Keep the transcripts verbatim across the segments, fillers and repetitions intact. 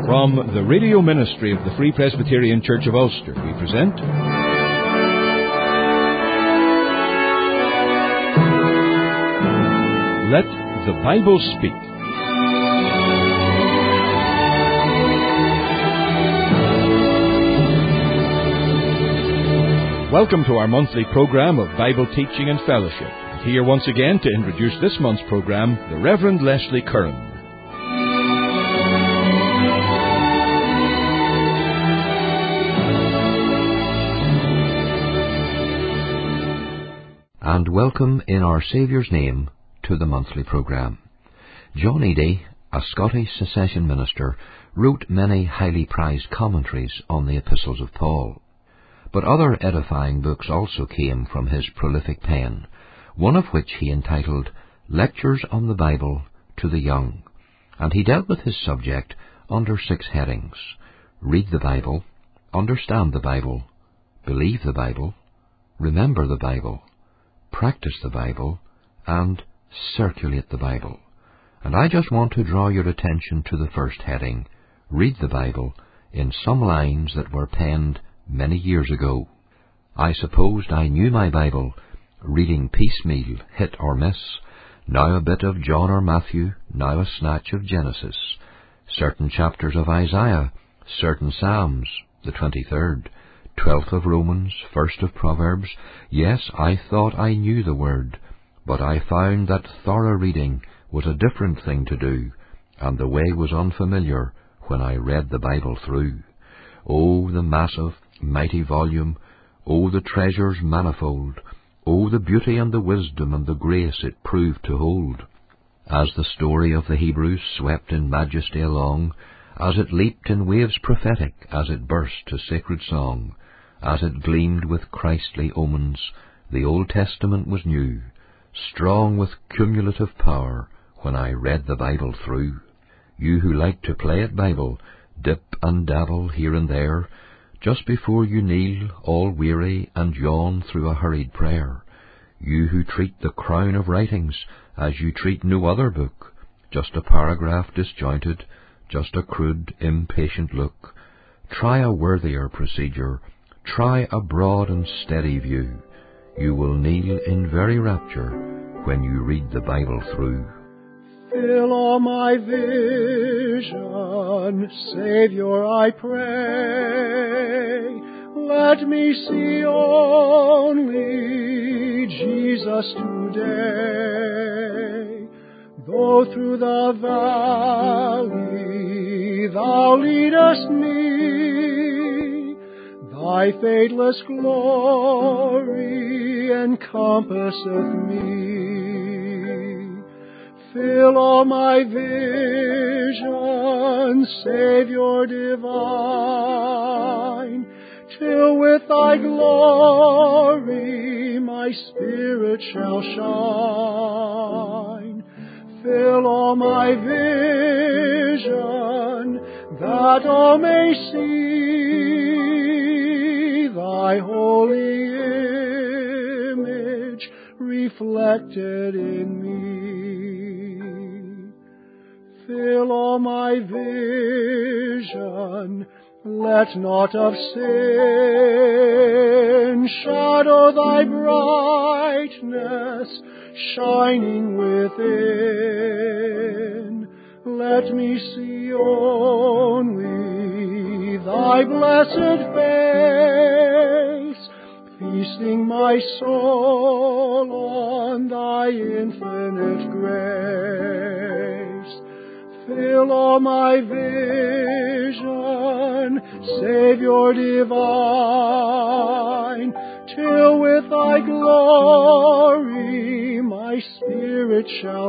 From the radio ministry of the Free Presbyterian Church of Ulster, we present Let the Bible Speak. Welcome to our monthly program of Bible teaching and fellowship. And here once again to introduce this month's program, the Reverend Leslie Curran. And welcome in our Saviour's name to the monthly programme. John Eadie, a Scottish secession minister, wrote many highly prized commentaries on the epistles of Paul. But other edifying books also came from his prolific pen, one of which he entitled Lectures on the Bible to the Young, and he dealt with his subject under six headings: Read the Bible, Understand the Bible, Believe the Bible, Remember the Bible, Practice the Bible, and Circulate the Bible. And I just want to draw your attention to the first heading, Read the Bible, in some lines that were penned many years ago. I supposed I knew my Bible, reading piecemeal, hit or miss, now a bit of John or Matthew, now a snatch of Genesis, certain chapters of Isaiah, certain Psalms, the twenty-third, twelfth of Romans, first of Proverbs. Yes, I thought I knew the Word, but I found that thorough reading was a different thing to do, and the way was unfamiliar when I read the Bible through. Oh, the massive, mighty volume, oh, the treasures manifold, oh, the beauty and the wisdom and the grace it proved to hold. As the story of the Hebrews swept in majesty along, as it leaped in waves prophetic, as it burst to sacred song, as it gleamed with Christly omens, the Old Testament was new, strong with cumulative power when I read the Bible through. You who like to play at Bible, dip and dabble here and there, just before you kneel, all weary, and yawn through a hurried prayer. You who treat the crown of writings as you treat no other book, just a paragraph disjointed, just a crude, impatient look. Try a worthier procedure, try a broad and steady view. You will kneel in very rapture when you read the Bible through. Fill all my vision, Saviour, I pray. Let me see only Jesus today. Though through the valley Thou leadest me, Thy fadeless glory encompasseth me. Fill all my vision, Saviour divine, till with Thy glory my spirit shall shine. Fill all my vision, that all may see Thy holy image reflected in me. Fill all my vision, let naught of sin shadow Thy brightness shining within. Let me see only Thy blessed face, feasting my soul on Thy infinite grace. Fill all my vision, Saviour divine, till with Thy glory my spirit shall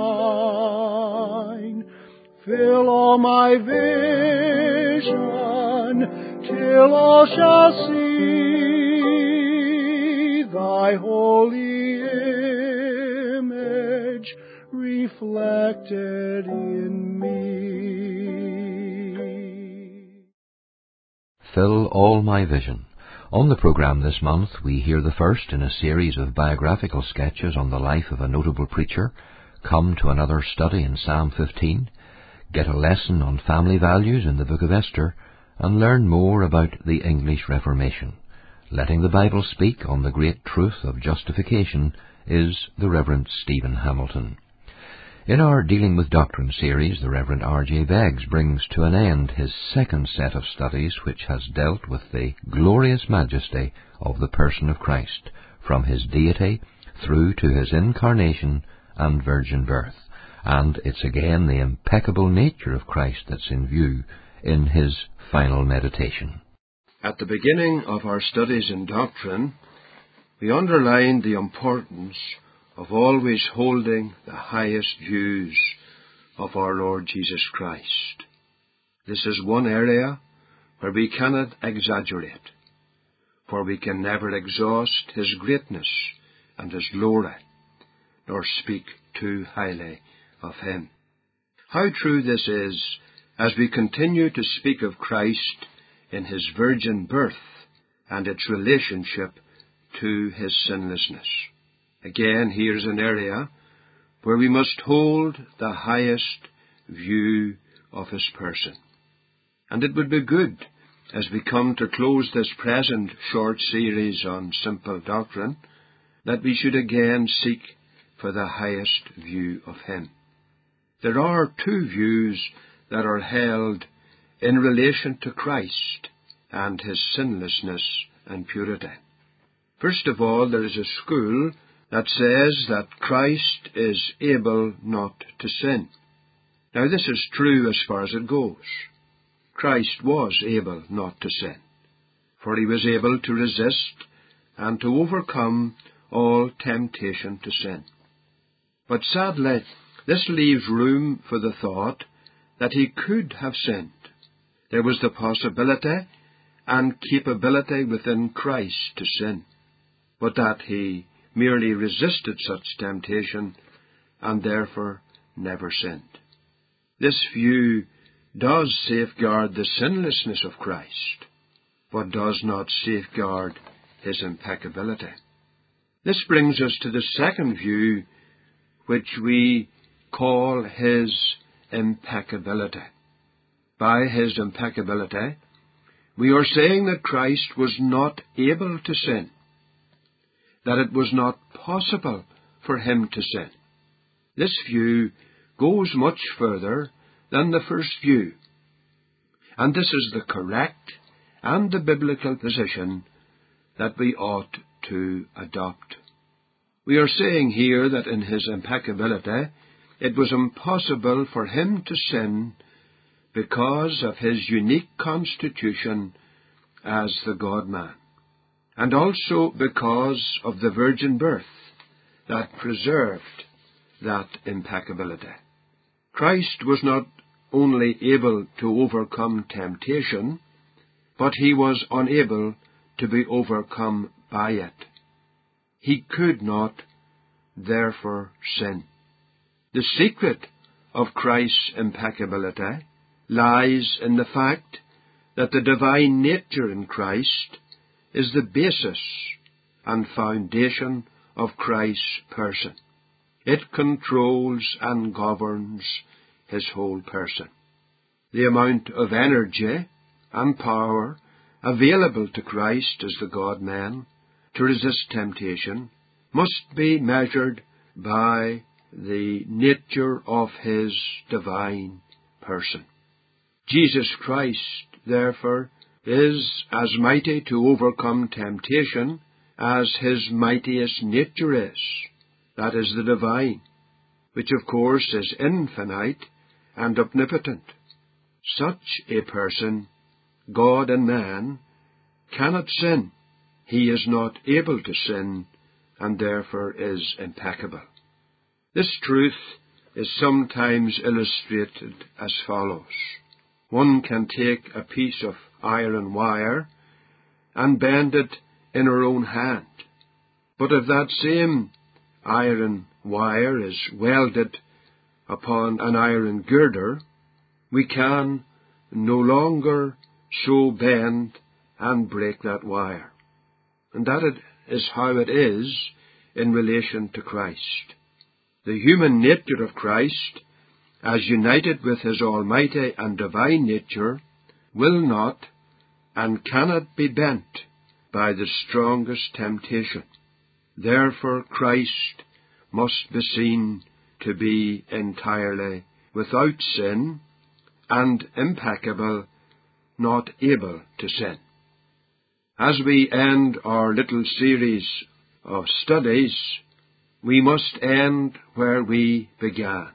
shine. Fill all my vision, till all shall see Thy holy image reflected in me. Fill all my vision. On the programme this month, we hear the first in a series of biographical sketches on the life of a notable preacher, come to another study in Psalm fifteen, get a lesson on family values in the Book of Esther, and learn more about the English Reformation. Letting the Bible speak on the great truth of justification is the Reverend Stephen Hamilton. In our Dealing with Doctrine series, the Reverend R J Beggs brings to an end his second set of studies, which has dealt with the glorious majesty of the person of Christ, from his deity through to his incarnation and virgin birth. And it's again the impeccable nature of Christ that's in view in his final meditation. At the beginning of our studies in doctrine, we underlined the importance of always holding the highest views of our Lord Jesus Christ. This is one area where we cannot exaggerate, for we can never exhaust his greatness and his glory, nor speak too highly of him. How true this is as we continue to speak of Christ in his virgin birth and its relationship to his sinlessness. Again, here's an area where we must hold the highest view of his person. And it would be good, as we come to close this present short series on simple doctrine, that we should again seek for the highest view of him. There are two views that are held in relation to Christ and his sinlessness and purity. First of all, there is a school that says that Christ is able not to sin. Now, this is true as far as it goes. Christ was able not to sin, for he was able to resist and to overcome all temptation to sin. But sadly, this leaves room for the thought that he could have sinned. There was the possibility and capability within Christ to sin, but that he merely resisted such temptation and therefore never sinned. This view does safeguard the sinlessness of Christ, but does not safeguard his impeccability. This brings us to the second view, which we call his impeccability. By his impeccability, we are saying that Christ was not able to sin, that it was not possible for him to sin. This view goes much further than the first view, and this is the correct and the biblical position that we ought to adopt. We are saying here that in his impeccability, it was impossible for him to sin because of his unique constitution as the God-man, and also because of the virgin birth that preserved that impeccability. Christ was not only able to overcome temptation, but he was unable to be overcome by it. He could not, therefore, sin. The secret of Christ's impeccability lies in the fact that the divine nature in Christ is the basis and foundation of Christ's person. It controls and governs his whole person. The amount of energy and power available to Christ as the God-man to resist temptation must be measured by the nature of his divine person. Jesus Christ, therefore, is as mighty to overcome temptation as his mightiest nature is. That is the divine, which of course is infinite and omnipotent. Such a person, God and man, cannot sin. He is not able to sin, and therefore is impeccable. This truth is sometimes illustrated as follows. One can take a piece of iron wire and bend it in her own hand. But if that same iron wire is welded upon an iron girder, we can no longer so bend and break that wire. And that is how it is in relation to Christ. The human nature of Christ as united with his almighty and divine nature, will not and cannot be bent by the strongest temptation. Therefore Christ must be seen to be entirely without sin and impeccable, not able to sin. As we end our little series of studies, we must end where we began,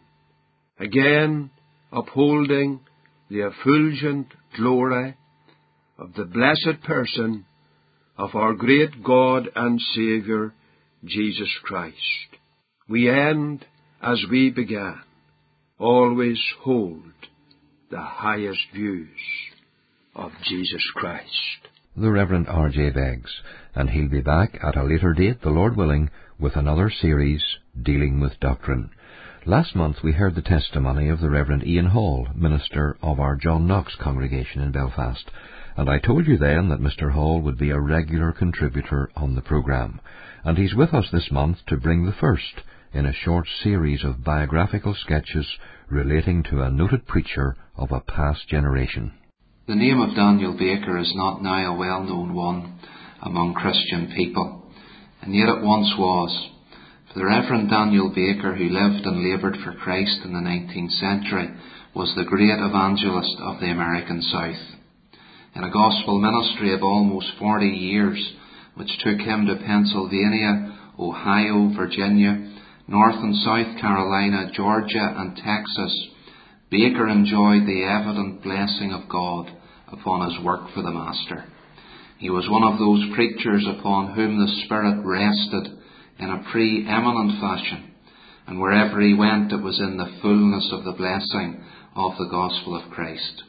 again upholding the effulgent glory of the blessed person of our great God and Saviour, Jesus Christ. We end as we began. Always hold the highest views of Jesus Christ. The Reverend R J Beggs, and he'll be back at a later date, the Lord willing, with another series dealing with doctrine. Last month we heard the testimony of the Reverend Ian Hall, minister of our John Knox congregation in Belfast, and I told you then that Mister Hall would be a regular contributor on the programme, and he's with us this month to bring the first in a short series of biographical sketches relating to a noted preacher of a past generation. The name of Daniel Baker is not now a well-known one among Christian people, and yet it once was. For the Reverend Daniel Baker, who lived and laboured for Christ in the nineteenth century, was the great evangelist of the American South. In a gospel ministry of almost forty years, which took him to Pennsylvania, Ohio, Virginia, North and South Carolina, Georgia and Texas, Baker enjoyed the evident blessing of God upon his work for the Master. He was one of those preachers upon whom the Spirit rested in a pre-eminent fashion, and wherever he went it was in the fullness of the blessing of the gospel of Christ.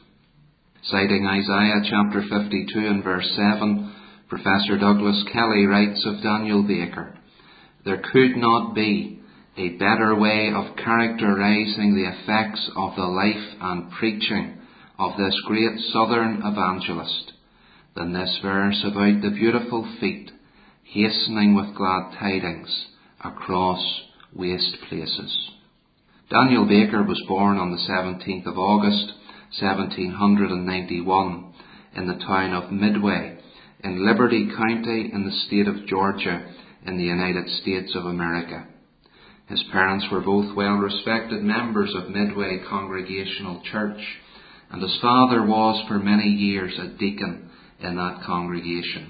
Citing Isaiah chapter fifty-two and verse seven, Professor Douglas Kelly writes of Daniel Baker, "There could not be a better way of characterizing the effects of the life and preaching of this great southern evangelist than this verse about the beautiful feet hastening with glad tidings across waste places." Daniel Baker was born on the seventeenth of August, seventeen ninety-one, in the town of Midway, in Liberty County in the state of Georgia, in the United States of America. His parents were both well-respected members of Midway Congregational Church, and his father was for many years a deacon in that congregation.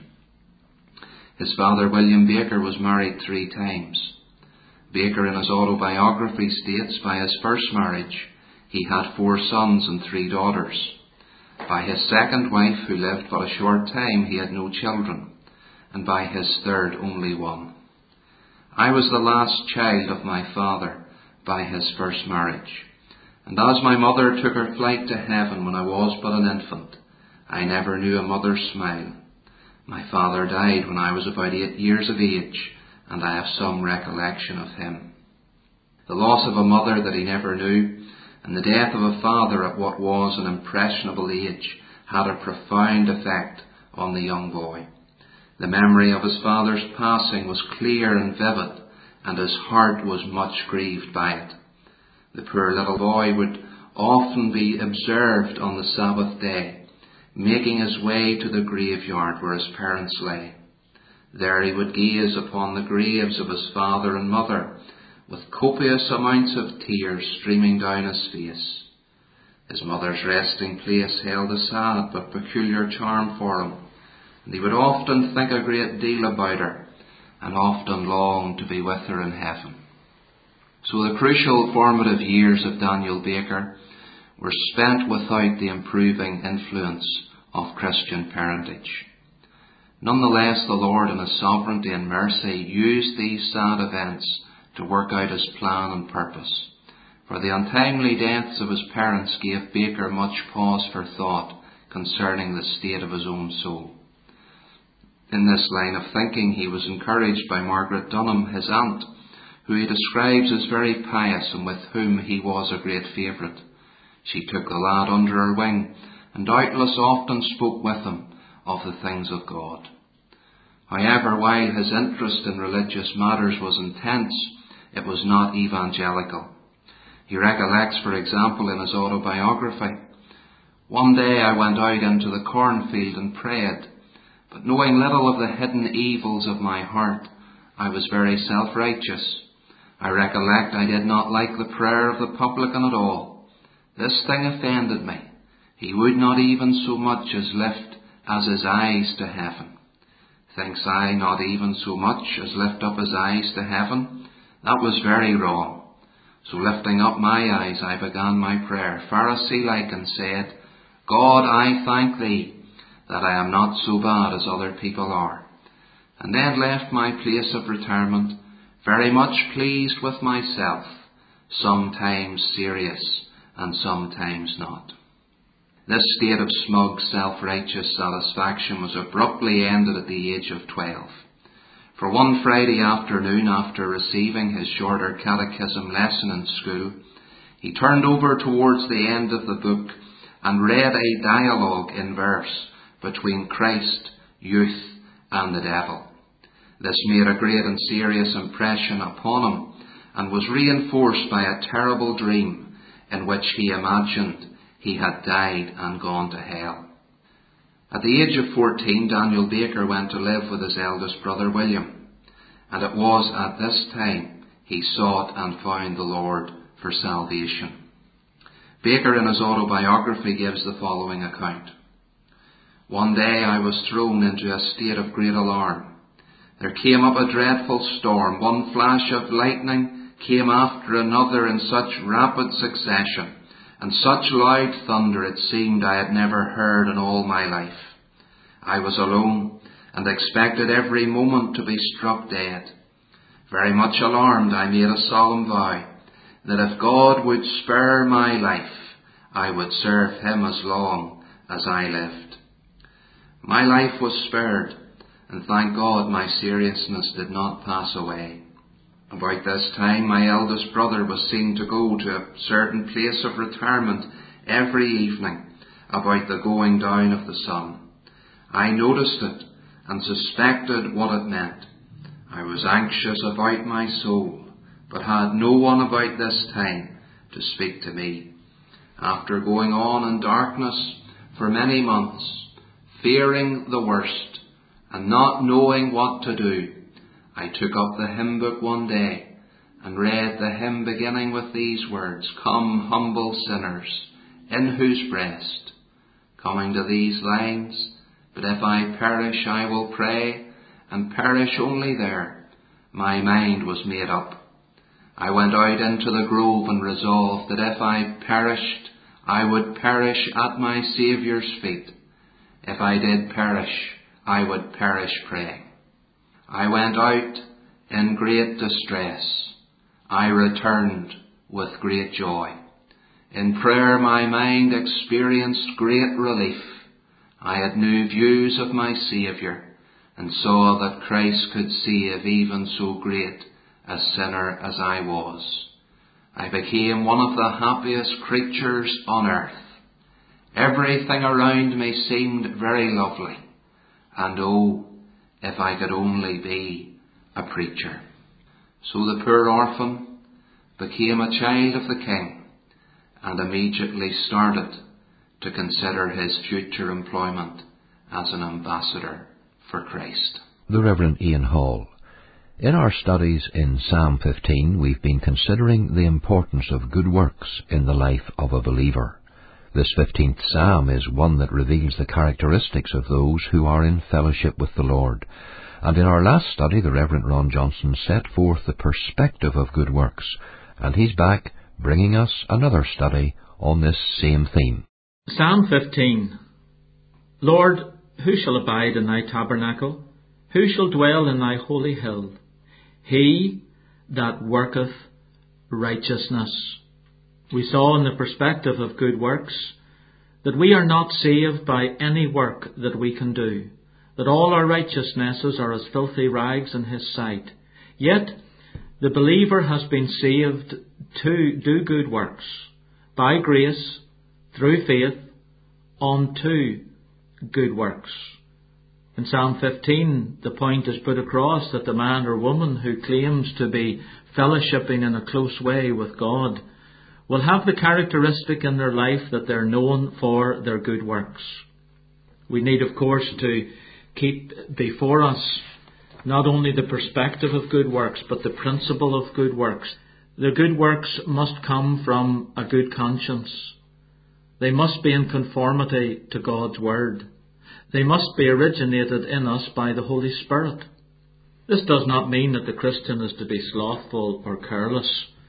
His father, William Baker, was married three times. Baker, in his autobiography, states by his first marriage he had four sons and three daughters. By his second wife, who lived but a short time, he had no children, and by his third only one. "I was the last child of my father by his first marriage, and as my mother took her flight to heaven when I was but an infant, I never knew a mother's smile. My father died when I was about eight years of age, and I have some recollection of him." The loss of a mother that he never knew, and the death of a father at what was an impressionable age, had a profound effect on the young boy. The memory of his father's passing was clear and vivid, and his heart was much grieved by it. The poor little boy would often be observed on the Sabbath day, making his way to the graveyard where his parents lay. There he would gaze upon the graves of his father and mother, with copious amounts of tears streaming down his face. His mother's resting place held a sad but peculiar charm for him, and he would often think a great deal about her, and often long to be with her in heaven. So the crucial formative years of Daniel Baker were spent without the improving influence of Christian parentage. Nonetheless, the Lord in His sovereignty and mercy used these sad events to work out His plan and purpose, for the untimely deaths of his parents gave Baker much pause for thought concerning the state of his own soul. In this line of thinking he was encouraged by Margaret Dunham, his aunt, who he describes as very pious and with whom he was a great favourite. She took the lad under her wing, and doubtless often spoke with him of the things of God. However, while his interest in religious matters was intense, it was not evangelical. He recollects, for example, in his autobiography, "One day I went out into the cornfield and prayed, but knowing little of the hidden evils of my heart, I was very self-righteous. I recollect I did not like the prayer of the publican at all. This thing offended me. He would not even so much as lift as his eyes to heaven. Thinks I, not even so much as lift up his eyes to heaven? That was very wrong. So lifting up my eyes, I began my prayer, Pharisee-like, and said, God, I thank thee that I am not so bad as other people are. And then left my place of retirement, very much pleased with myself, sometimes serious and sometimes not." This state of smug, self-righteous satisfaction was abruptly ended at the age of twelve. For one Friday afternoon, after receiving his shorter catechism lesson in school, he turned over towards the end of the book and read a dialogue in verse between Christ, youth, and the devil. This made a great and serious impression upon him, and was reinforced by a terrible dream in which he imagined he had died and gone to hell. At the age of fourteen, Daniel Baker went to live with his eldest brother William, and it was at this time he sought and found the Lord for salvation. Baker, in his autobiography, gives the following account. "One day I was thrown into a state of great alarm. There came up a dreadful storm. One flash of lightning came after another in such rapid succession, and such loud thunder it seemed I had never heard in all my life. I was alone, and expected every moment to be struck dead. Very much alarmed, I made a solemn vow that if God would spare my life, I would serve him as long as I lived. My life was spared, and thank God my seriousness did not pass away. About this time my eldest brother was seen to go to a certain place of retirement every evening about the going down of the sun. I noticed it and suspected what it meant. I was anxious about my soul, but had no one about this time to speak to me. After going on in darkness for many months, fearing the worst and not knowing what to do, I took up the hymn book one day and read the hymn beginning with these words, Come, humble sinners, in whose breast, coming to these lines, but if I perish I will pray, and perish only there, my mind was made up. I went out into the grove and resolved that if I perished, I would perish at my Saviour's feet. If I did perish, I would perish praying. I went out in great distress. I returned with great joy. In prayer my mind experienced great relief. I had new views of my Saviour, and saw that Christ could save even so great a sinner as I was. I became one of the happiest creatures on earth. Everything around me seemed very lovely, and oh, if I could only be a preacher. So the poor orphan became a child of the King, and immediately started to consider his future employment as an ambassador for Christ. The Reverend Ian Hall. In our studies in Psalm fifteen, we've been considering the importance of good works in the life of a believer. This fifteenth Psalm is one that reveals the characteristics of those who are in fellowship with the Lord. And in our last study, the Reverend Ron Johnson set forth the perspective of good works, and he's back bringing us another study on this same theme. Psalm fifteen. Lord, who shall abide in thy tabernacle? Who shall dwell in thy holy hill? He that worketh righteousness. We saw in the perspective of good works that we are not saved by any work that we can do, that all our righteousnesses are as filthy rags in his sight. Yet the believer has been saved to do good works by grace, through faith, unto good works. In Psalm fifteen, the point is put across that the man or woman who claims to be fellowshipping in a close way with God will have the characteristic in their life that they're known for their good works. We need, of course, to keep before us not only the perspective of good works, but the principle of good works. The good works must come from a good conscience. They must be in conformity to God's Word. They must be originated in us by the Holy Spirit. This does not mean that the Christian is to be slothful or careless,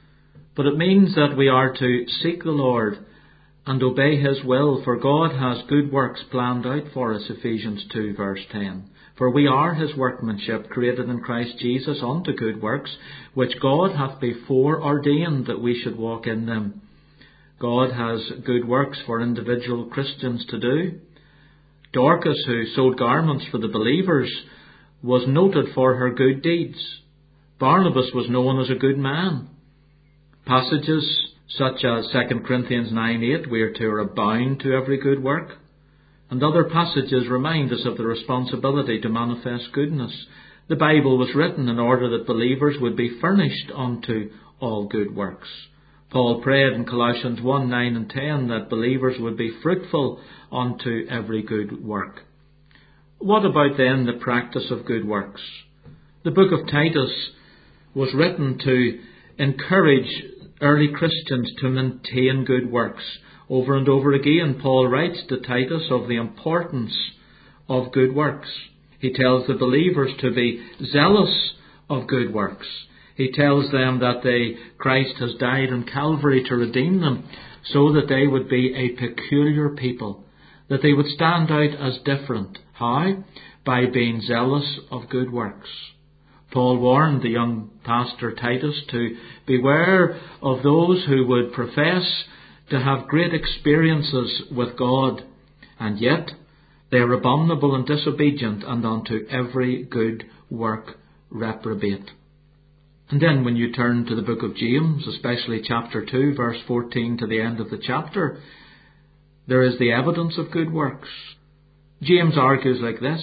but it means that we are to seek the Lord and obey His will, for God has good works planned out for us, Ephesians two verse ten. For we are His workmanship, created in Christ Jesus unto good works, which God hath before ordained that we should walk in them. God has good works for individual Christians to do. Dorcas, who sewed garments for the believers, was noted for her good deeds. Barnabas was known as a good man. Passages such as Second Corinthians nine eight, we are to abound to every good work, and other passages remind us of the responsibility to manifest goodness. The Bible was written in order that believers would be furnished unto all good works. Paul prayed in Colossians one nine and ten that believers would be fruitful unto every good work. What about then the practice of good works? The book of Titus was written to encourage early Christians to maintain good works. Over and over again, Paul writes to Titus of the importance of good works. He tells the believers to be zealous of good works. He tells them that they, Christ has died on Calvary to redeem them, so that they would be a peculiar people, that they would stand out as different. How? By being zealous of good works. Paul warned the young pastor Titus to beware of those who would profess to have great experiences with God, and yet they are abominable and disobedient, and unto every good work reprobate. And then when you turn to the book of James, especially chapter two, verse fourteen to the end of the chapter, there is the evidence of good works. James argues like this: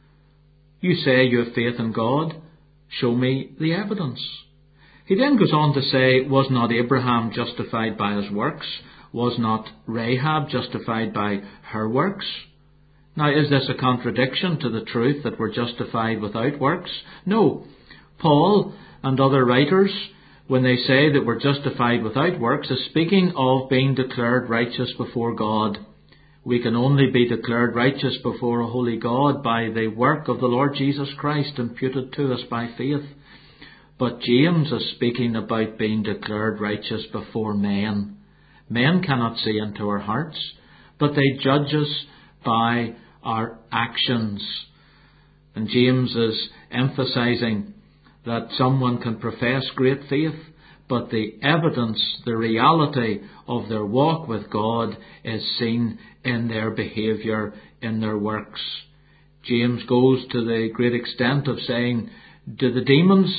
you say you have faith in God, show me the evidence. He then goes on to say, was not Abraham justified by his works? Was not Rahab justified by her works? Now, is this a contradiction to the truth that we're justified without works? No. Paul and other writers, when they say that we're justified without works, is speaking of being declared righteous before God. We can only be declared righteous before a holy God by the work of the Lord Jesus Christ imputed to us by faith. But James is speaking about being declared righteous before men. Men cannot see into our hearts, but they judge us by our actions. And James is emphasizing that someone can profess great faith, but the evidence, the reality of their walk with God is seen in their behaviour, in their works. James goes to the great extent of saying, do the demons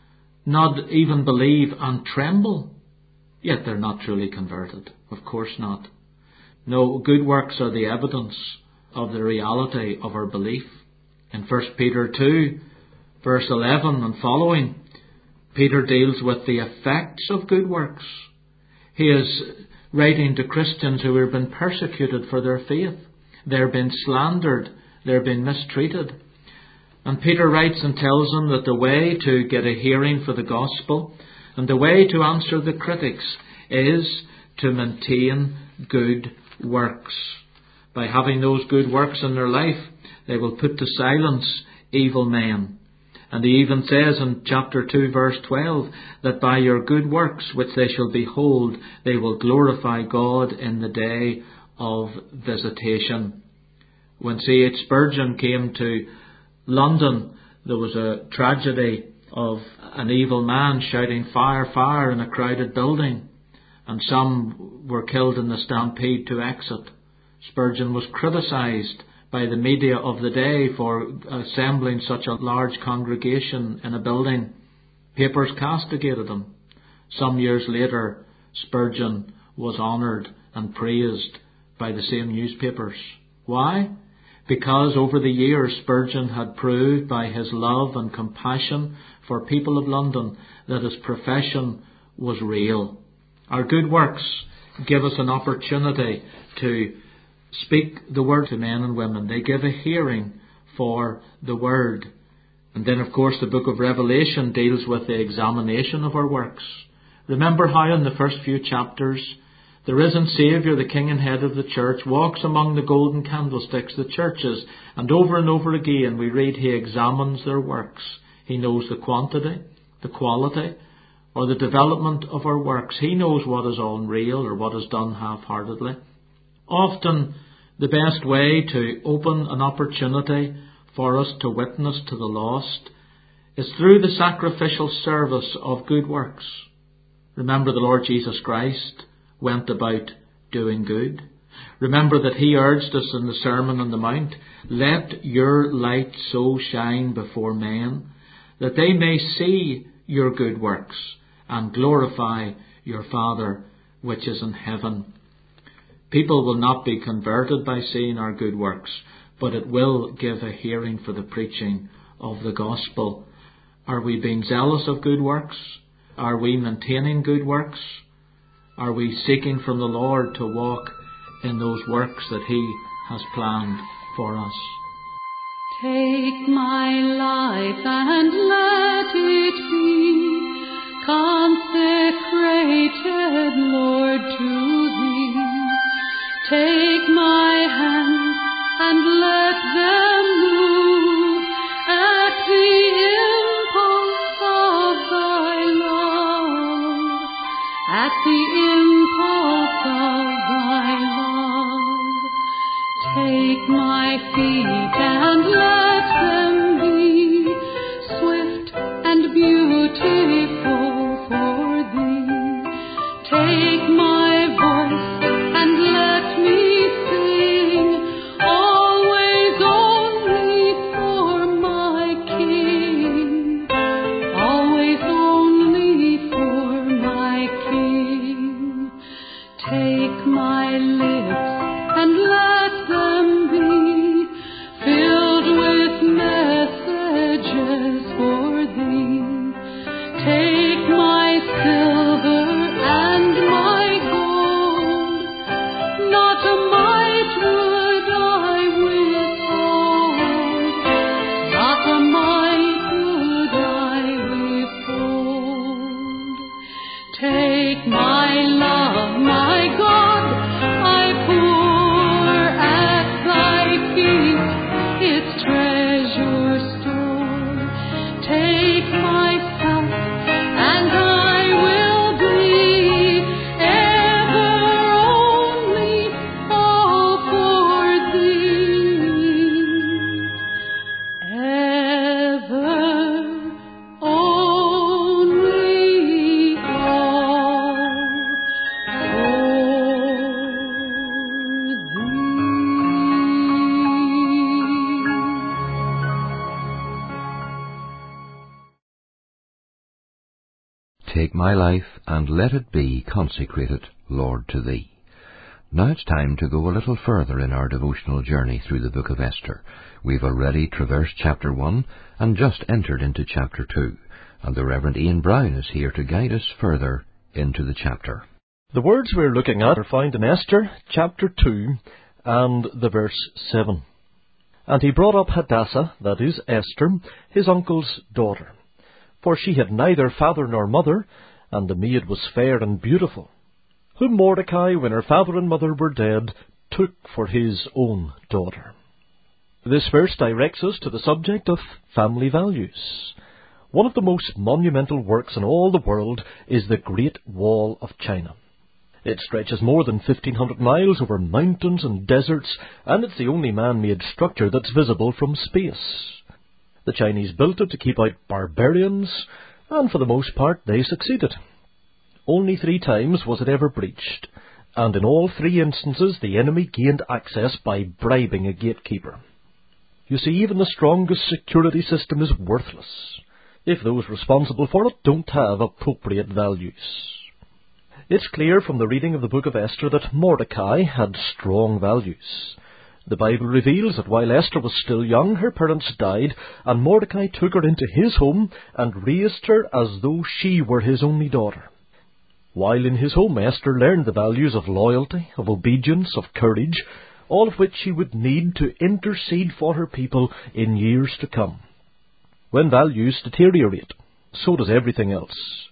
not even believe and tremble? Yet they're not truly converted. Of course not. No, good works are the evidence of the reality of our belief. In First Peter two, verse eleven and following, Peter deals with the effects of good works. He is writing to Christians who have been persecuted for their faith. They're being slandered. They're being mistreated. And Peter writes and tells them that the way to get a hearing for the gospel and the way to answer the critics is to maintain good works. By having those good works in their life, they will put to silence evil men. And he even says in chapter two, verse twelve, that by your good works which they shall behold, they will glorify God in the day of visitation. When C H Spurgeon came to London, there was a tragedy of an evil man shouting fire, fire in a crowded building, and some were killed in the stampede to exit. Spurgeon was criticised by the media of the day for assembling such a large congregation in a building. Papers castigated him. Some years later, Spurgeon was honoured and praised by the same newspapers. Why? Because over the years Spurgeon had proved by his love and compassion for people of London that his profession was real. Our good works give us an opportunity to speak the word to men and women. They give a hearing for the word. And then, of course, the book of Revelation deals with the examination of our works. Remember how in the first few chapters, the risen Saviour, the King and Head of the Church, walks among the golden candlesticks, the churches, and over and over again we read he examines their works. He knows the quantity, the quality, or the development of our works. He knows what is unreal or what is done half-heartedly. Often the best way to open an opportunity for us to witness to the lost is through the sacrificial service of good works. Remember, the Lord Jesus Christ went about doing good. Remember that he urged us in the Sermon on the Mount, let your light so shine before men that they may see your good works and glorify your Father which is in heaven. People will not be converted by seeing our good works, but it will give a hearing for the preaching of the gospel. Are we being zealous of good works? Are we maintaining good works? Are we seeking from the Lord to walk in those works that he has planned for us? Take my life and let it be consecrated, Lord, to thee. Take my hands and let them move at the impulse of thy love, at the impulse of thy love. Take my feet and let them be swift and beautiful for thee. Take my voice and let me sing, always only for my King, always only for my King. Take my lips and let them be filled with messages for thee. Take my silver and my gold, not a mite would I withhold, not a mite would I withhold. Take my love, my God, I pour at thy feet its treasure store. Take myself and I will be ever only all for thee, ever only all Take my life and let it be consecrated, Lord, to thee. Now it's time to go a little further in our devotional journey through the book of Esther. We've already traversed chapter one and just entered into chapter two, and the Reverend Ian Brown is here to guide us further into the chapter. The words we're looking at are found in Esther chapter two and the verse seven. And he brought up Hadassah, that is Esther, his uncle's daughter. For she had neither father nor mother, and the maid was fair and beautiful, whom Mordecai, when her father and mother were dead, took for his own daughter. This verse directs us to the subject of family values. One of the most monumental works in all the world is the Great Wall of China. It stretches more than fifteen hundred miles over mountains and deserts, and it's the only man-made structure that's visible from space. The Chinese built it to keep out barbarians, and for the most part they succeeded. Only three times was it ever breached, and in all three instances the enemy gained access by bribing a gatekeeper. You see, even the strongest security system is worthless if those responsible for it don't have appropriate values. It's clear from the reading of the book of Esther that Mordecai had strong values. The Bible reveals that while Esther was still young, her parents died, and Mordecai took her into his home and raised her as though she were his only daughter. while in his home Esther learned the values of loyalty, of obedience, of courage, all of which she would need to intercede for her people in years to come. When values deteriorate, so does everything else.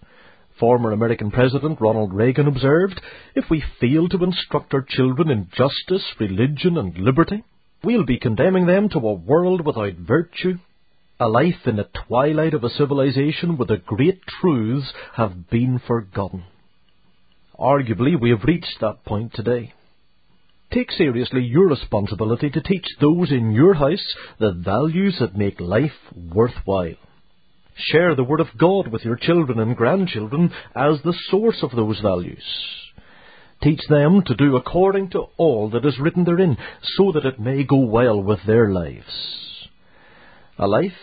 Former American President Ronald Reagan observed, "If we fail to instruct our children in justice, religion, and liberty, we'll be condemning them to a world without virtue, a life in the twilight of a civilization where the great truths have been forgotten." Arguably, we have reached that point today. Take seriously your responsibility to teach those in your house the values that make life worthwhile. Share the Word of God with your children and grandchildren as the source of those values. Teach them to do according to all that is written therein, so that it may go well with their lives. A life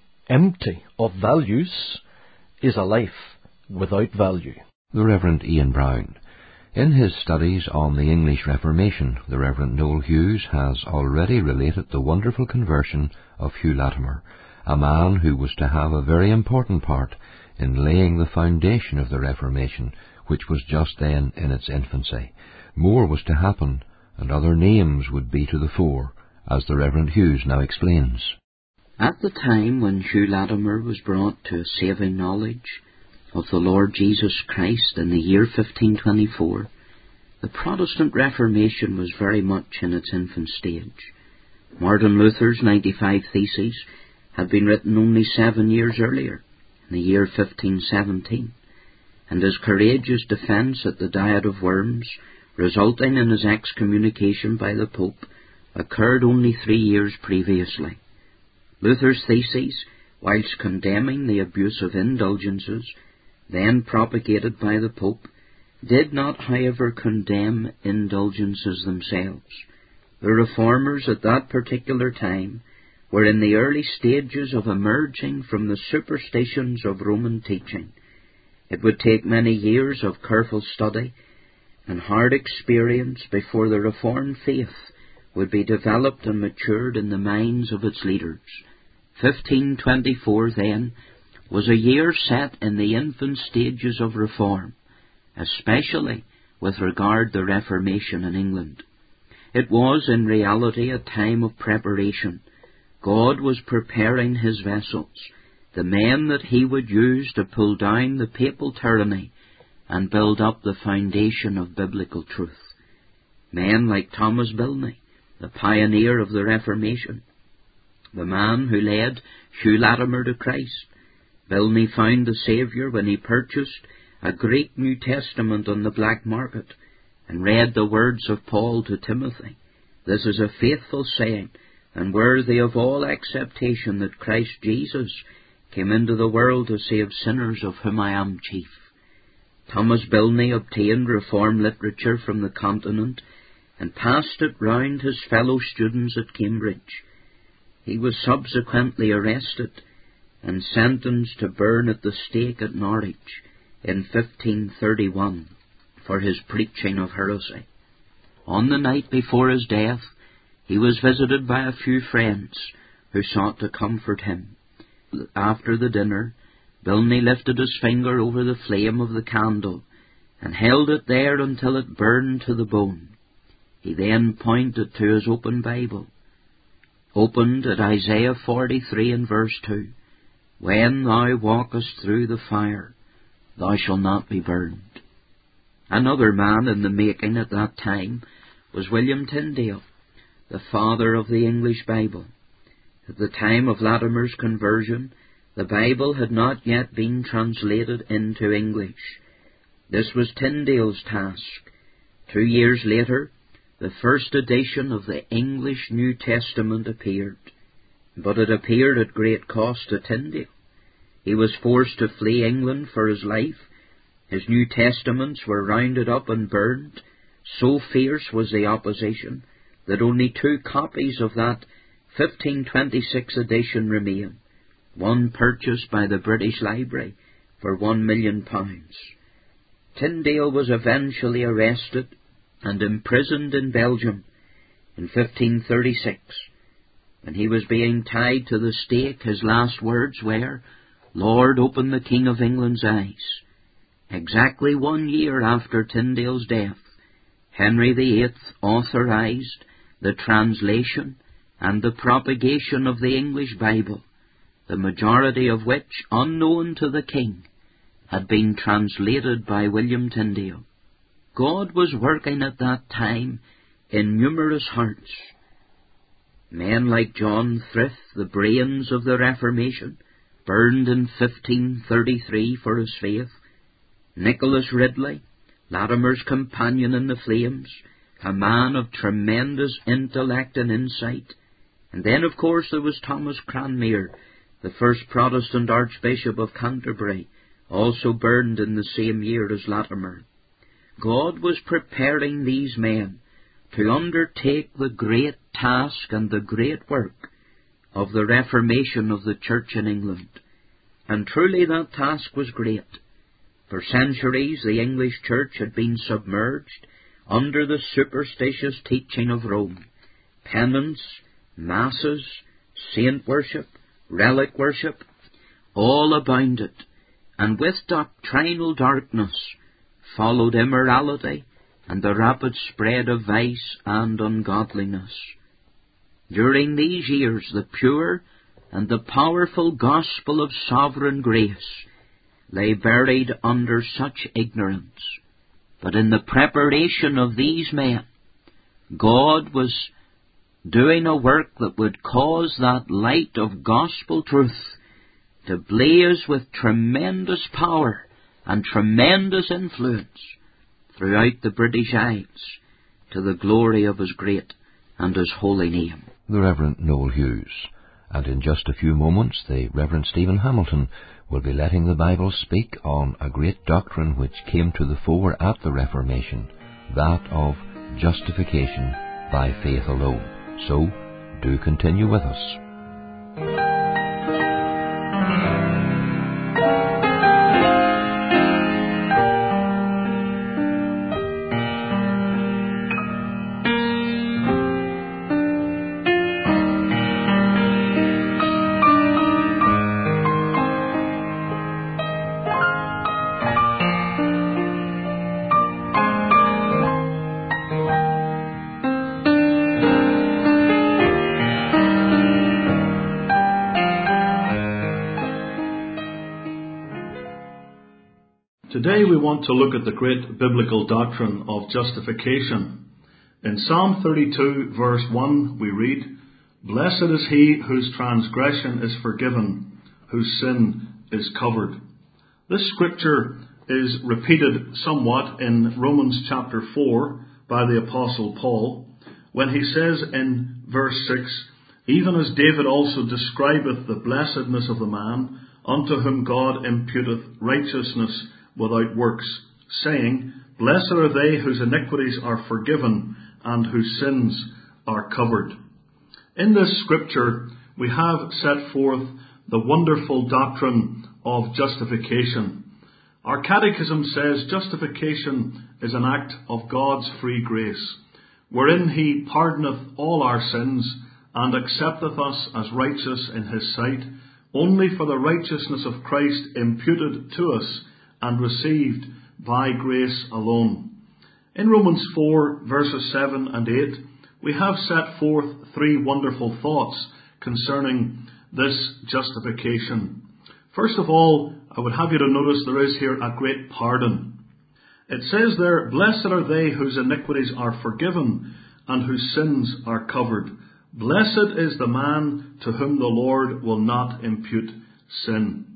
empty of values is a life without value. The Reverend Ian Brown. In his studies on the English Reformation, the Reverend Noel Hughes has already related the wonderful conversion of Hugh Latimer, a man who was to have a very important part in laying the foundation of the Reformation, which was just then in its infancy. More was to happen, and other names would be to the fore, as the Reverend Hughes now explains. At the time when Hugh Latimer was brought to a saving knowledge of the Lord Jesus Christ in the year fifteen twenty-four, the Protestant Reformation was very much in its infant stage. Martin Luther's ninety-five Theses had been written only seven years earlier, in the year fifteen seventeen, and his courageous defence at the Diet of Worms, resulting in his excommunication by the Pope, occurred only three years previously. Luther's Theses, whilst condemning the abuse of indulgences, then propagated by the Pope, did not, however, condemn indulgences themselves. The Reformers at that particular time were in the early stages of emerging from the superstitions of Roman teaching. It would take many years of careful study and hard experience before the Reformed faith would be developed and matured in the minds of its leaders. fifteen twenty-four, then, was a year set in the infant stages of reform, especially with regard to the Reformation in England. It was, in reality, a time of preparation. God was preparing his vessels, the men that he would use to pull down the papal tyranny and build up the foundation of biblical truth. Men like Thomas Bilney, the pioneer of the Reformation, the man who led Hugh Latimer to Christ. Bilney found the Saviour when he purchased a Greek New Testament on the black market and read the words of Paul to Timothy. "This is a faithful saying and worthy of all acceptation, that Christ Jesus came into the world to save sinners, of whom I am chief." Thomas Bilney obtained Reformed literature from the Continent and passed it round his fellow students at Cambridge. He was subsequently arrested and sentenced to burn at the stake at Norwich in fifteen thirty-one for his preaching of heresy. On the night before his death, he was visited by a few friends who sought to comfort him. After the dinner, Bilney lifted his finger over the flame of the candle and held it there until it burned to the bone. He then pointed to his open Bible, opened at Isaiah forty-three and verse two. "When thou walkest through the fire, thou shalt not be burned." Another man in the making at that time was William Tyndale, the father of the English Bible. At the time of Latimer's conversion, the Bible had not yet been translated into English. This was Tyndale's task. Two years later, the first edition of the English New Testament appeared. But it appeared at great cost to Tyndale. He was forced to flee England for his life. His New Testaments were rounded up and burned. So fierce was the opposition that only two copies of that fifteen twenty-six edition remain, one purchased by the British Library for one million pounds. Tyndale was eventually arrested and imprisoned in Belgium in fifteen thirty-six. When he was being tied to the stake, his last words were, "Lord, open the King of England's eyes." Exactly one year after Tyndale's death, Henry the Eighth authorized the translation and the propagation of the English Bible, the majority of which, unknown to the king, had been translated by William Tyndale. God was working at that time in numerous hearts. Men like John Frith, the brains of the Reformation, burned in fifteen thirty-three for his faith. Nicholas Ridley, Latimer's companion in the flames, a man of tremendous intellect and insight. And then, of course, there was Thomas Cranmer, the first Protestant Archbishop of Canterbury, also burned in the same year as Latimer. God was preparing these men to undertake the great task and the great work of the Reformation of the Church in England. And truly that task was great. For centuries the English Church had been submerged under the superstitious teaching of Rome. Penance, masses, saint worship, relic worship, all abounded, and with doctrinal darkness followed immorality and the rapid spread of vice and ungodliness. During these years the pure and the powerful gospel of sovereign grace lay buried under such ignorance. But in the preparation of these men, God was doing a work that would cause that light of gospel truth to blaze with tremendous power and tremendous influence throughout the British Isles, to the glory of His great and His holy name. The Reverend Noel Hughes. And in just a few moments, the Reverend Stephen Hamilton will be letting the Bible speak on a great doctrine which came to the fore at the Reformation, that of justification by faith alone. So, do continue with us. Today we want to look at the great biblical doctrine of justification. In Psalm thirty-two verse one we read, "Blessed is he whose transgression is forgiven, whose sin is covered." This scripture is repeated somewhat in Romans chapter four by the Apostle Paul, when he says in verse six, "Even as David also describeth the blessedness of the man, unto whom God imputeth righteousness without works, saying, Blessed are they whose iniquities are forgiven and whose sins are covered." In this scripture we have set forth the wonderful doctrine of justification. Our catechism says justification is an act of God's free grace, wherein He pardoneth all our sins and accepteth us as righteous in His sight, only for the righteousness of Christ imputed to us and received by grace alone. In Romans four verses seven and eight, we have set forth three wonderful thoughts concerning this justification. First of all, I would have you to notice there is here a great pardon. It says there, "Blessed are they whose iniquities are forgiven and whose sins are covered. Blessed is the man to whom the Lord will not impute sin."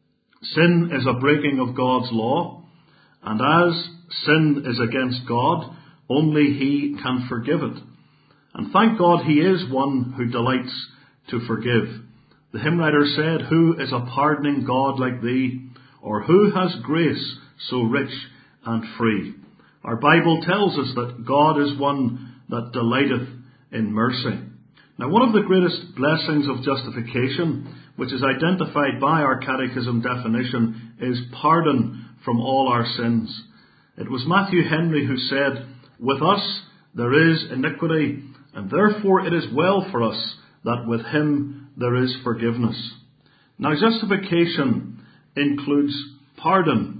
Sin is a breaking of God's law, and as sin is against God, only He can forgive it. And thank God He is one who delights to forgive. The hymn writer said, "Who is a pardoning God like Thee? Or who has grace so rich and free?" Our Bible tells us that God is one that delighteth in mercy. Now, one of the greatest blessings of justification, which is identified by our catechism definition, is pardon from all our sins. It was Matthew Henry who said, "With us there is iniquity, and therefore it is well for us that with Him there is forgiveness." Now, justification includes pardon.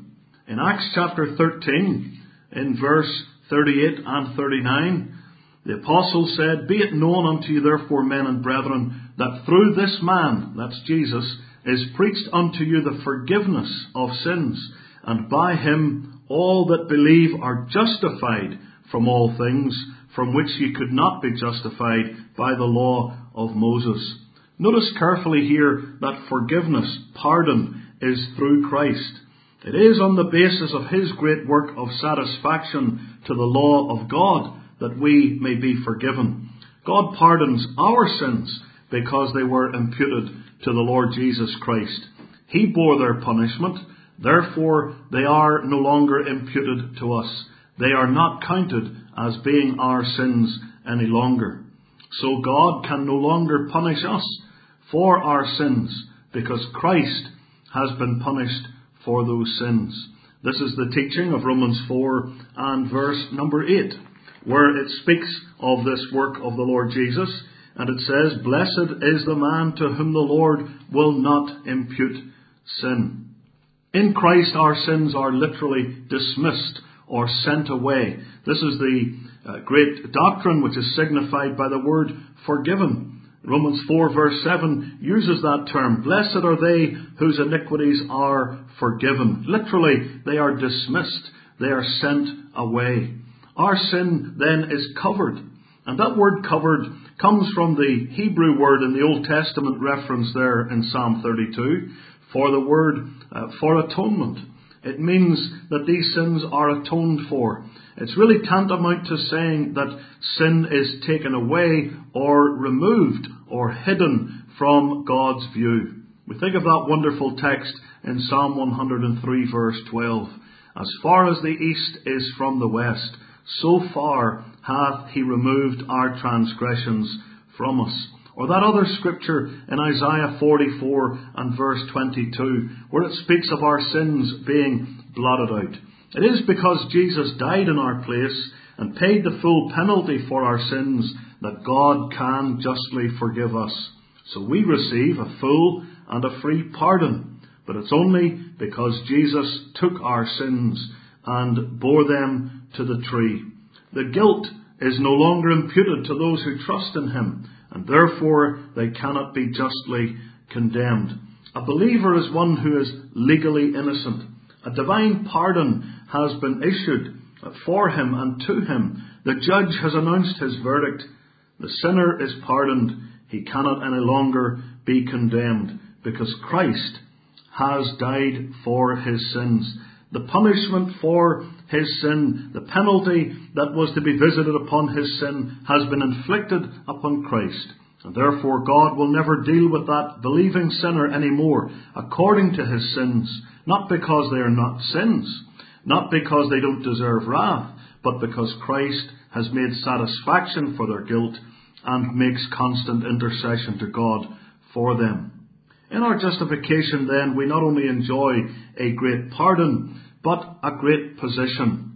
In Acts chapter thirteen, in verse thirty-eight and thirty-nine, the apostle said, "Be it known unto you therefore, men and brethren, that through this man," that's Jesus, "is preached unto you the forgiveness of sins, and by him all that believe are justified from all things from which ye could not be justified by the law of Moses." Notice carefully here that forgiveness, pardon, is through Christ. It is on the basis of his great work of satisfaction to the law of God that we may be forgiven. God pardons our sins because they were imputed to the Lord Jesus Christ. He bore their punishment, therefore they are no longer imputed to us. They are not counted as being our sins any longer. So God can no longer punish us for our sins because Christ has been punished for those sins. This is the teaching of Romans four and verse number eight, where it speaks of this work of the Lord Jesus, and it says, "Blessed is the man to whom the Lord will not impute sin." In Christ our sins are literally dismissed or sent away. This is the uh, great doctrine which is signified by the word forgiven. Romans four verse seven uses that term. Blessed are they whose iniquities are forgiven. Literally, they are dismissed. They are sent away. Our sin then is covered. And that word covered comes from the Hebrew word in the Old Testament reference there in Psalm thirty-two for the word uh, for atonement. It means that these sins are atoned for. It's really tantamount to saying that sin is taken away or removed or hidden from God's view. We think of that wonderful text in Psalm one hundred three verse twelve. As far as the east is from the west, so far hath he removed our transgressions from us. Or that other scripture in Isaiah forty-four and verse twenty-two, where it speaks of our sins being blotted out. It is because Jesus died in our place and paid the full penalty for our sins that God can justly forgive us. So we receive a full and a free pardon. But it's only because Jesus took our sins and bore them to the tree. The guilt is no longer imputed to those who trust in him, and therefore they cannot be justly condemned. A believer is one who is legally innocent. A divine pardon has been issued for him and to him. The judge has announced his verdict. The sinner is pardoned. He cannot any longer be condemned because Christ has died for his sins. The punishment for his sin, the penalty that was to be visited upon his sin, has been inflicted upon Christ. And therefore God will never deal with that believing sinner anymore according to his sins. Not because they are not sins, not because they don't deserve wrath, but because Christ has made satisfaction for their guilt and makes constant intercession to God for them. In our justification then, we not only enjoy a great pardon, but a great position,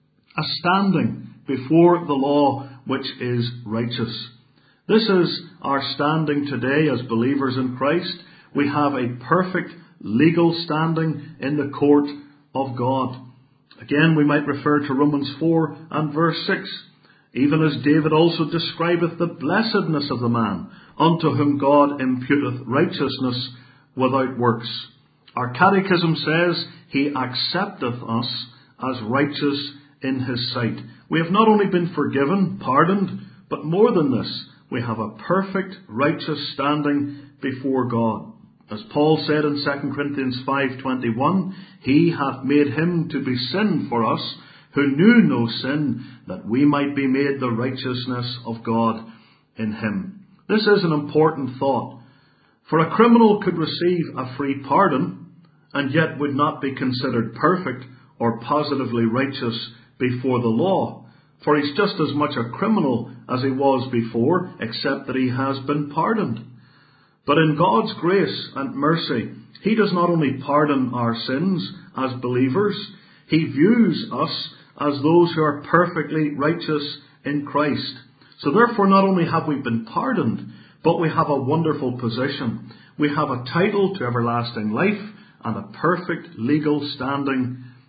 a standing before the law which is righteous. This is our standing today as believers in Christ. We have a perfect legal standing in the court of God. Again, we might refer to Romans four and verse six. Even as David also describeth the blessedness of the man, unto whom God imputeth righteousness without works. Our catechism says, he accepteth us as righteous in his sight. We have not only been forgiven, pardoned, but more than this, we have a perfect righteous standing before God. As Paul said in Second Corinthians five twenty-one, he hath made him to be sin for us, who knew no sin, that we might be made the righteousness of God in him. This is an important thought. For a criminal could receive a free pardon, and yet would not be considered perfect or positively righteous before the law. For he's just as much a criminal as he was before, except that he has been pardoned. But in God's grace and mercy, he does not only pardon our sins as believers, he views us as those who are perfectly righteous in Christ. So therefore, not only have we been pardoned, but we have a wonderful position. We have a title to everlasting life and a perfect legal standing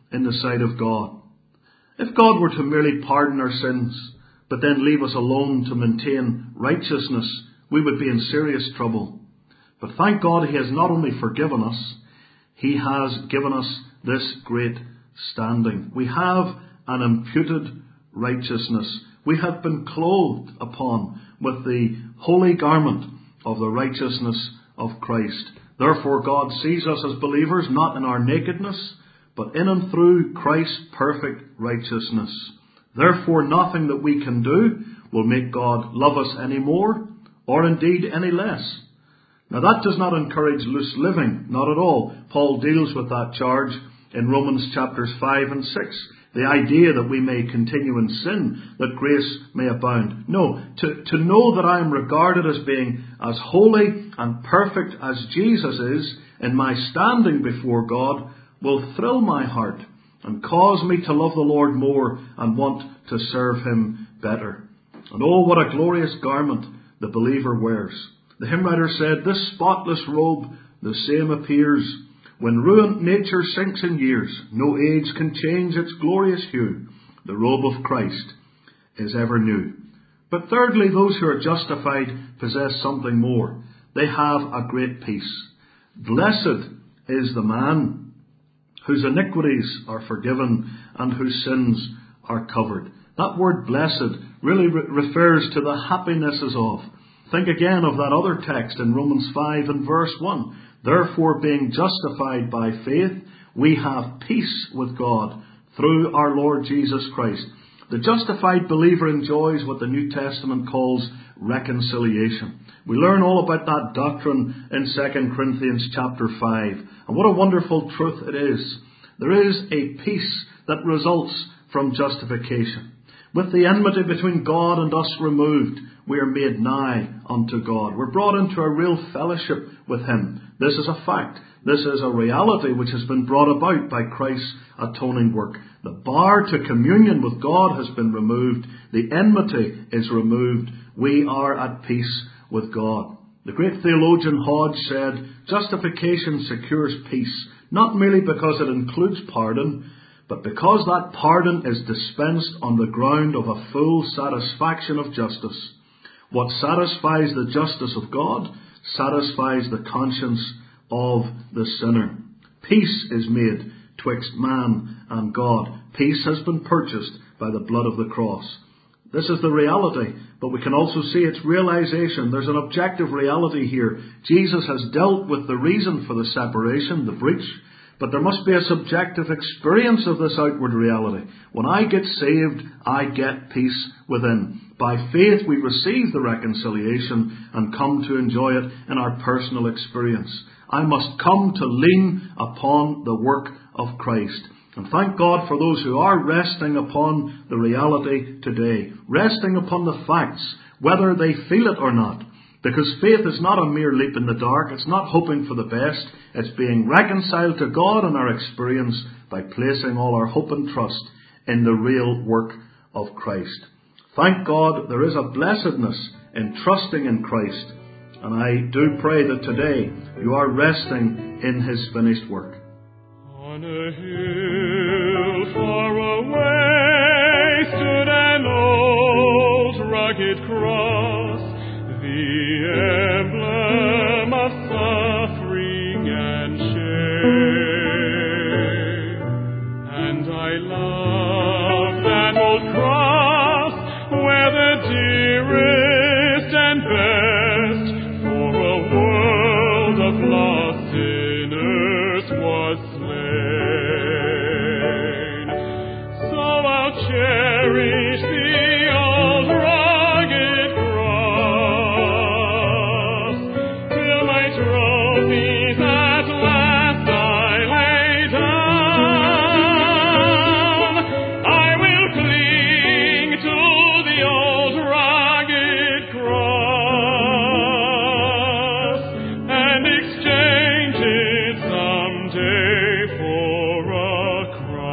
in the sight of God. If God were to merely pardon our sins, but then leave us alone to maintain righteousness, we would be in serious trouble. But thank God He has not only forgiven us, He has given us this great standing. We have an imputed righteousness. We have been clothed upon with the holy garment of the righteousness of Christ. Therefore God sees us as believers not in our nakedness, but in and through Christ's perfect righteousness. Therefore nothing that we can do will make God love us any more, or indeed any less. Now that does not encourage loose living, not at all. Paul deals with that charge in Romans chapters five and six. The idea that we may continue in sin, that grace may abound. No, to, to know that I am regarded as being as holy and perfect as Jesus is in my standing before God will thrill my heart and cause me to love the Lord more and want to serve Him better. And oh, what a glorious garment the believer wears. The hymn writer said, this spotless robe the same appears. When ruined nature sinks in years, no age can change its glorious hue. The robe of Christ is ever new. But thirdly, those who are justified possess something more. They have a great peace. Blessed is the man whose iniquities are forgiven and whose sins are covered. That word blessed really re- refers to the happinesses of. Think again of that other text in Romans five and verse one. Therefore, being justified by faith, we have peace with God through our Lord Jesus Christ. The justified believer enjoys what the New Testament calls reconciliation. We learn all about that doctrine in Second Corinthians chapter five. And what a wonderful truth it is. There is a peace that results from justification. With the enmity between God and us removed, we are made nigh unto God. We're brought into a real fellowship with Him. This is a fact. This is a reality which has been brought about by Christ's atoning work. The bar to communion with God has been removed. The enmity is removed. We are at peace with God. The great theologian Hodge said, justification secures peace, not merely because it includes pardon, but because that pardon is dispensed on the ground of a full satisfaction of justice. What satisfies the justice of God satisfies the conscience of the sinner. Peace is made twixt man and God. Peace has been purchased by the blood of the cross. This is the reality, but we can also see its realization. There's an objective reality here. Jesus has dealt with the reason for the separation, the breach, but there must be a subjective experience of this outward reality. When I get saved, I get peace within. By faith, we receive the reconciliation and come to enjoy it in our personal experience. I must come to lean upon the work of Christ. And thank God for those who are resting upon the reality today, resting upon the facts, whether they feel it or not. Because faith is not a mere leap in the dark. It's not hoping for the best. It's being reconciled to God in our experience by placing all our hope and trust in the real work of Christ. Thank God there is a blessedness in trusting in Christ. And I do pray that today you are resting in His finished work. On a hill far away stood an old rugged cross, the emblem of suffering and shame. And I love that old cross where the dearest and best for a world of lost sinners was slain. So I'll cherish the old rugged cross till my trophies at last I lay down. I will cling to the old rugged cross and exchange it someday for a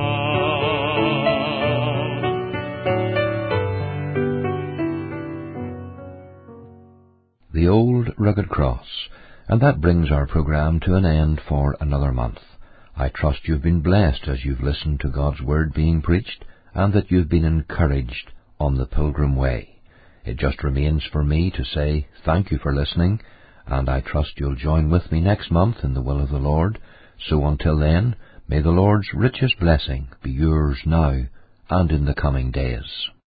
crown. The Old Rugged Cross. And that brings our programme to an end for another month. I trust you've been blessed as you've listened to God's Word being preached, and that you've been encouraged on the pilgrim way. It just remains for me to say thank you for listening, and I trust you'll join with me next month in the will of the Lord. So until then, may the Lord's richest blessing be yours now and in the coming days.